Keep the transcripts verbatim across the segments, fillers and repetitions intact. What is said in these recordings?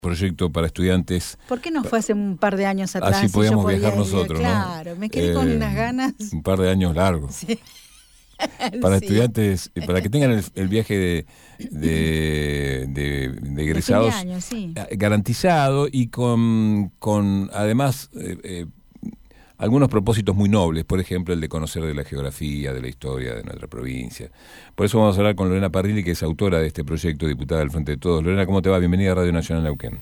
proyecto para estudiantes. ¿Por qué no fue hace un par de años atrás? Así podíamos podía viajar ir? nosotros, Claro, ¿no? me quedé Eh, con unas ganas. Un par de años largos. Sí. Para Sí. estudiantes, para que tengan el, el viaje de, de, de, de egresados de fin de año, sí. garantizado y con, con además eh, eh, algunos propósitos muy nobles, por ejemplo el de conocer de la geografía, de la historia de nuestra provincia. Por eso vamos a hablar con Lorena Parrilli, que es autora de este proyecto, diputada del Frente de Todos. Lorena, ¿cómo te va? Bienvenida a Radio Nacional Neuquén.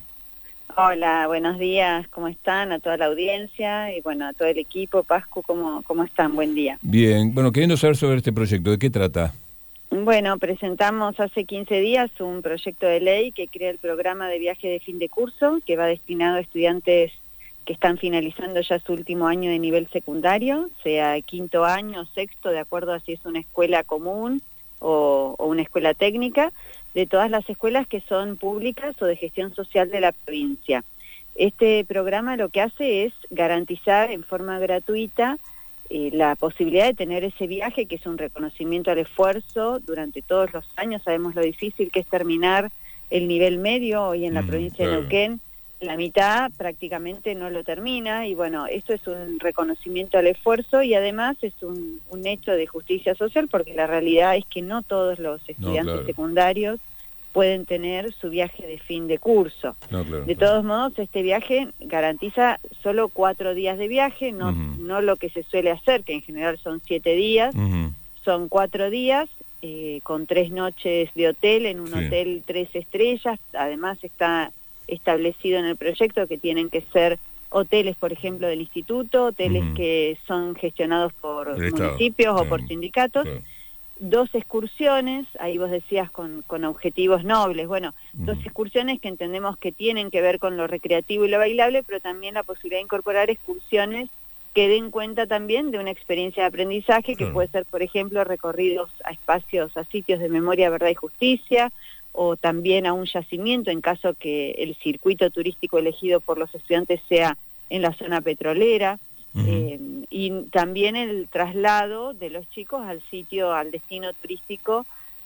Hola, buenos días, ¿cómo están? A toda la audiencia y bueno, a todo el equipo. Pascu, ¿cómo, cómo están? Buen día. Bien, bueno, queriendo saber sobre este proyecto, ¿de qué trata? Bueno, presentamos hace quince días un proyecto de ley que crea el programa de viaje de fin de curso, que va destinado a estudiantes que están finalizando ya su último año de nivel secundario, sea quinto año o sexto, de acuerdo a si es una escuela común o, o una escuela técnica, de todas las escuelas que son públicas o de gestión social de la provincia. Este programa lo que hace es garantizar en forma gratuita eh, la posibilidad de tener ese viaje, que es un reconocimiento al esfuerzo durante todos los años. Sabemos lo difícil que es terminar el nivel medio hoy en la mm, provincia claro. de Neuquén. La mitad prácticamente no lo termina y bueno, esto es un reconocimiento al esfuerzo y además es un, un hecho de justicia social, porque la realidad es que no todos los estudiantes no, claro. secundarios pueden tener su viaje de fin de curso. No, claro, de claro. todos modos, este viaje garantiza solo cuatro días de viaje, no, uh-huh. no lo que se suele hacer, que en general son siete días, uh-huh. son cuatro días eh, con tres noches de hotel en un sí. hotel tres estrellas. Además está establecido en el proyecto que tienen que ser hoteles, por ejemplo, del instituto, hoteles uh-huh. que son gestionados por el municipios Estado. o por sindicatos, claro. dos excursiones, ahí vos decías con, con objetivos nobles, bueno, uh-huh. dos excursiones que entendemos que tienen que ver con lo recreativo y lo bailable, pero también la posibilidad de incorporar excursiones que den cuenta también de una experiencia de aprendizaje, que uh-huh. puede ser, por ejemplo, recorridos a espacios, a sitios de memoria, verdad y justicia, o también a un yacimiento en caso que el circuito turístico elegido por los estudiantes sea en la zona petrolera, uh-huh. eh, y también el traslado de los chicos al sitio, al destino turístico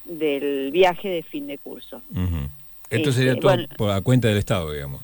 del viaje de fin de curso. Uh-huh. Esto sería eh, todo bueno, por a cuenta del Estado, digamos.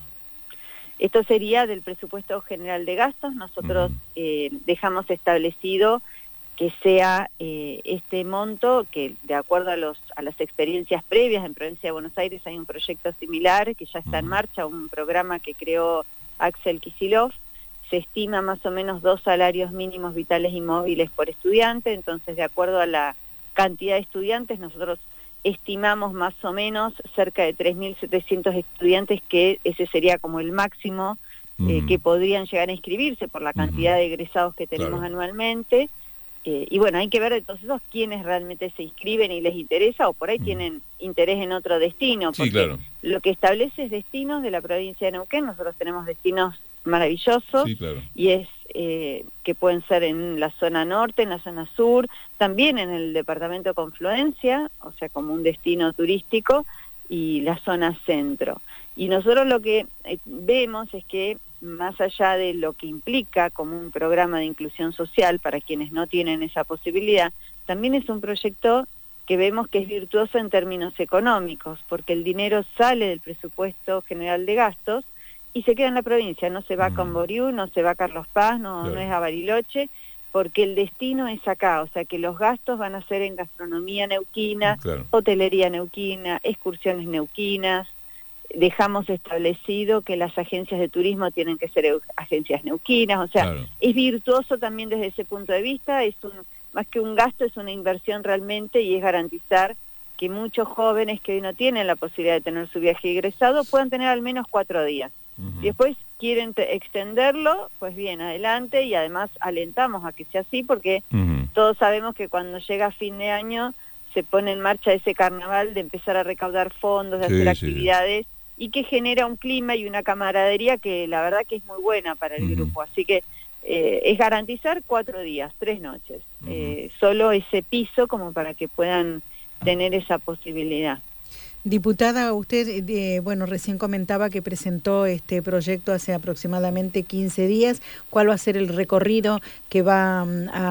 Esto sería del presupuesto general de gastos. Nosotros uh-huh. eh, dejamos establecido que sea eh, este monto, que de acuerdo a los a las experiencias previas en Provincia de Buenos Aires hay un proyecto similar que ya está en marcha, un programa que creó Axel Kicillof, se estima más o menos dos salarios mínimos vitales y móviles por estudiante. Entonces, de acuerdo a la cantidad de estudiantes, nosotros estimamos más o menos cerca de tres mil setecientos estudiantes, que ese sería como el máximo eh, uh-huh. que podrían llegar a inscribirse por la cantidad uh-huh. de egresados que tenemos claro. anualmente. Eh, y bueno, hay que ver entonces quiénes realmente se inscriben y les interesa, o por ahí mm. tienen interés en otro destino, porque sí, claro. lo que establece es destinos de la provincia de Neuquén. Nosotros tenemos destinos maravillosos, sí, claro. y es eh, que pueden ser en la zona norte, en la zona sur, también en el departamento de Confluencia, o sea, como un destino turístico, y la zona centro. Y nosotros lo que eh, vemos es que más allá de lo que implica como un programa de inclusión social para quienes no tienen esa posibilidad, también es un proyecto que vemos que es virtuoso en términos económicos, porque el dinero sale del presupuesto general de gastos y se queda en la provincia, no se va a Camboriú, no se va a Carlos Paz, no, claro. no es a Bariloche, porque el destino es acá, o sea que los gastos van a ser en gastronomía neuquina, claro. hotelería neuquina, excursiones neuquinas. Dejamos establecido que las agencias de turismo tienen que ser agencias neuquinas, o sea, claro. es virtuoso también desde ese punto de vista, es un, más que un gasto, es una inversión realmente, y es garantizar que muchos jóvenes que hoy no tienen la posibilidad de tener su viaje egresado puedan tener al menos cuatro días. Uh-huh. Y después quieren te- extenderlo, pues bien, adelante, y además alentamos a que sea así, porque uh-huh. todos sabemos que cuando llega fin de año se pone en marcha ese carnaval de empezar a recaudar fondos, de sí, hacer actividades, sí. y que genera un clima y una camaradería que la verdad que es muy buena para el uh-huh. grupo. Así que eh, es garantizar cuatro días, tres noches, uh-huh. eh, solo ese piso como para que puedan tener esa posibilidad. Diputada, usted, eh, bueno, recién comentaba que presentó este proyecto hace aproximadamente quince días. ¿Cuál va a ser el recorrido que va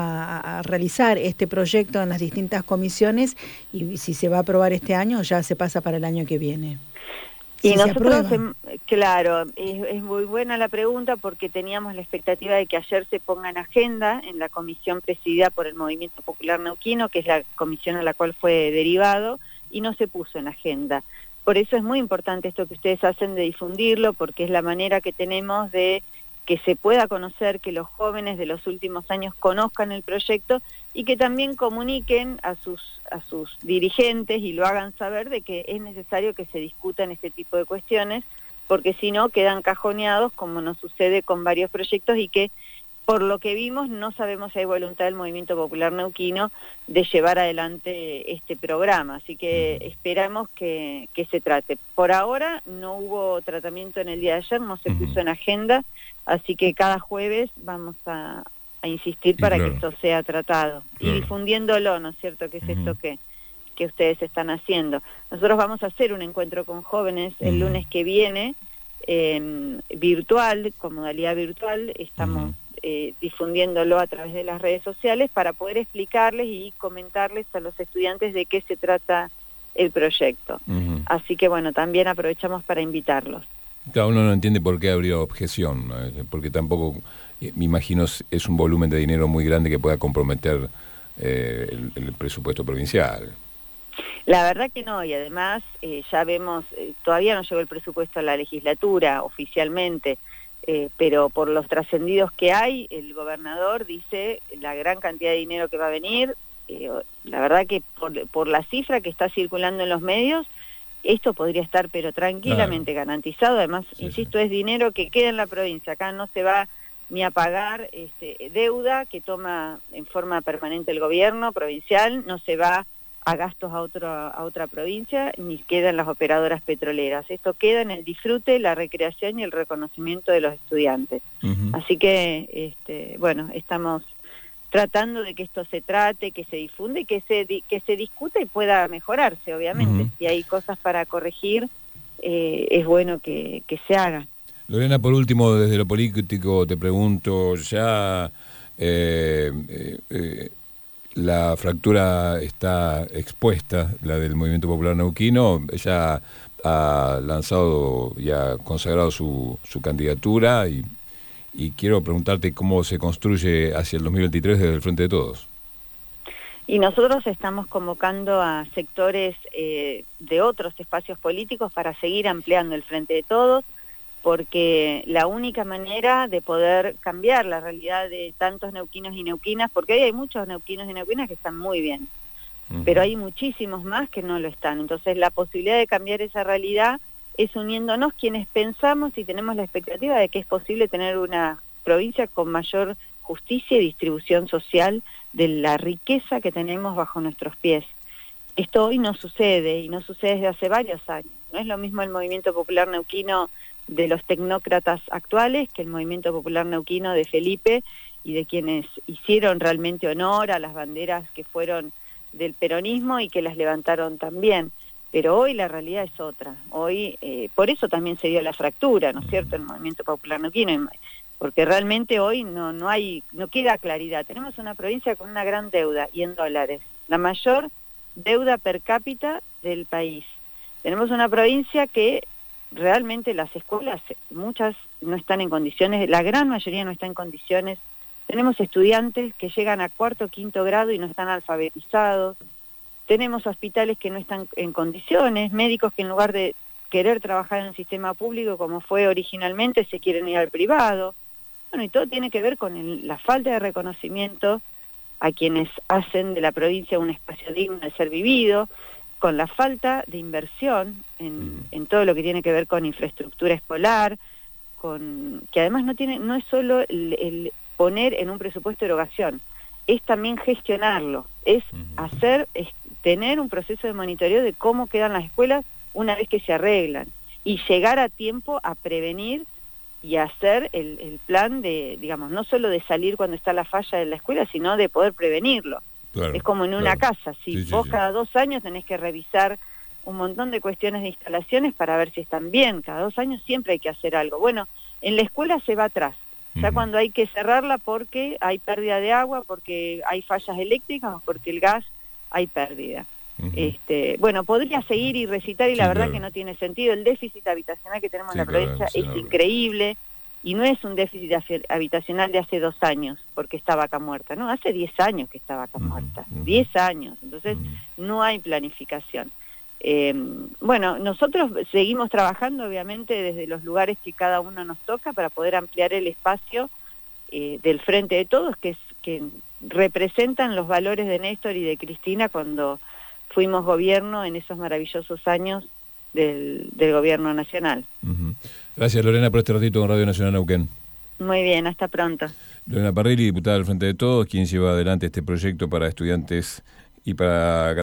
a, a realizar este proyecto en las distintas comisiones? Y si se va a aprobar este año o ya se pasa para el año que viene. Y si nosotros, claro, es, es muy buena la pregunta porque teníamos la expectativa de que ayer se ponga en agenda en la comisión presidida por el Movimiento Popular Neuquino, que es la comisión a la cual fue derivado, y no se puso en agenda. Por eso es muy importante esto que ustedes hacen de difundirlo, porque es la manera que tenemos de que se pueda conocer, que los jóvenes de los últimos años conozcan el proyecto y que también comuniquen a sus a sus dirigentes y lo hagan saber de que es necesario que se discutan este tipo de cuestiones, porque si no quedan cajoneados, como nos sucede con varios proyectos, y que por lo que vimos no sabemos si hay voluntad del Movimiento Popular Neuquino de llevar adelante este programa, así que esperamos que, que se trate. Por ahora no hubo tratamiento en el día de ayer, no se puso en agenda, así que cada jueves vamos a, a insistir para claro. que esto sea tratado, claro. y difundiéndolo, ¿no es cierto?, que es uh-huh. esto que, que ustedes están haciendo. Nosotros vamos a hacer un encuentro con jóvenes el uh-huh. lunes que viene, eh, virtual, con modalidad virtual, estamos... Uh-huh. Eh, difundiéndolo a través de las redes sociales para poder explicarles y comentarles a los estudiantes de qué se trata el proyecto. Uh-huh. Así que bueno, también aprovechamos para invitarlos. Claro, uno no entiende por qué habría objeción, ¿no? Porque tampoco, me imagino, es un volumen de dinero muy grande que pueda comprometer eh, el, el presupuesto provincial. La verdad que no, y además eh, ya vemos, eh, todavía no llegó el presupuesto a la legislatura oficialmente, Eh, pero por los trascendidos que hay, el gobernador dice la gran cantidad de dinero que va a venir. Eh, la verdad que por, por la cifra que está circulando en los medios, esto podría estar pero tranquilamente claro. garantizado. Además, sí, insisto, sí. es dinero que queda en la provincia. Acá no se va ni a pagar este, deuda que toma en forma permanente el gobierno provincial, no se va a gastos a, otro, a otra provincia, ni quedan las operadoras petroleras. Esto queda en el disfrute, la recreación y el reconocimiento de los estudiantes. Uh-huh. Así que, este, bueno, estamos tratando de que esto se trate, que se difunda y que se, que se discuta y pueda mejorarse, obviamente. Uh-huh. Si hay cosas para corregir, eh, es bueno que, que se haga. Lorena, por último, desde lo político te pregunto, ya... Eh, eh, eh, la fractura está expuesta, la del Movimiento Popular Neuquino. Ella ha lanzado y ha consagrado su, su candidatura y, y quiero preguntarte cómo se construye hacia el dos mil veintitrés desde el Frente de Todos. Y nosotros estamos convocando a sectores eh, de otros espacios políticos para seguir ampliando el Frente de Todos, porque la única manera de poder cambiar la realidad de tantos neuquinos y neuquinas, porque hoy hay muchos neuquinos y neuquinas que están muy bien, uh-huh. pero hay muchísimos más que no lo están. Entonces la posibilidad de cambiar esa realidad es uniéndonos quienes pensamos y tenemos la expectativa de que es posible tener una provincia con mayor justicia y distribución social de la riqueza que tenemos bajo nuestros pies. Esto hoy no sucede, y no sucede desde hace varios años. No es lo mismo el Movimiento Popular Neuquino de los tecnócratas actuales que el Movimiento Popular Neuquino de Felipe y de quienes hicieron realmente honor a las banderas que fueron del peronismo y que las levantaron también. Pero hoy la realidad es otra. Hoy, eh, por eso también se dio la fractura, ¿no es cierto?, el Movimiento Popular Neuquino, porque realmente hoy no, no hay, no queda claridad. Tenemos una provincia con una gran deuda y en dólares, la mayor deuda per cápita del país. Tenemos una provincia que realmente las escuelas, muchas no están en condiciones, la gran mayoría no está en condiciones. Tenemos estudiantes que llegan a cuarto o quinto grado y no están alfabetizados. Tenemos hospitales que no están en condiciones, médicos que en lugar de querer trabajar en el sistema público como fue originalmente, se quieren ir al privado. Bueno, y todo tiene que ver con el, la falta de reconocimiento a quienes hacen de la provincia un espacio digno de ser vivido, con la falta de inversión en, en todo lo que tiene que ver con infraestructura escolar, con que además no tiene no es solo el, el poner en un presupuesto de erogación, es también gestionarlo, es hacer, es tener un proceso de monitoreo de cómo quedan las escuelas una vez que se arreglan, y llegar a tiempo a prevenir y hacer el, el plan de, digamos, no solo de salir cuando está la falla de la escuela, sino de poder prevenirlo. Claro, es como en una claro. casa, si sí, vos sí, cada sí. dos años tenés que revisar un montón de cuestiones de instalaciones para ver si están bien, cada dos años siempre hay que hacer algo. Bueno, en la escuela se va atrás, ya uh-huh. cuando hay que cerrarla porque hay pérdida de agua, porque hay fallas eléctricas o porque el gas hay pérdida. Uh-huh. Este, bueno, podría seguir y recitar y la sí, verdad claro. que no tiene sentido. El déficit habitacional que tenemos sí, en la claro, provincia es es enorme. increíble y no es un déficit habitacional de hace dos años porque está Vaca Muerta, no, hace diez años que está Vaca Uh-huh. Muerta, Uh-huh. diez años, entonces Uh-huh. no hay planificación. Eh, bueno, nosotros seguimos trabajando obviamente desde los lugares que cada uno nos toca para poder ampliar el espacio eh, del Frente de Todos, que, es, que representan los valores de Néstor y de Cristina cuando fuimos gobierno en esos maravillosos años del, del gobierno nacional. Uh-huh. Gracias, Lorena, por este ratito con Radio Nacional Neuquén. Muy bien, hasta pronto. Lorena Parrilli, diputada del Frente de Todos, quien lleva adelante este proyecto para estudiantes y para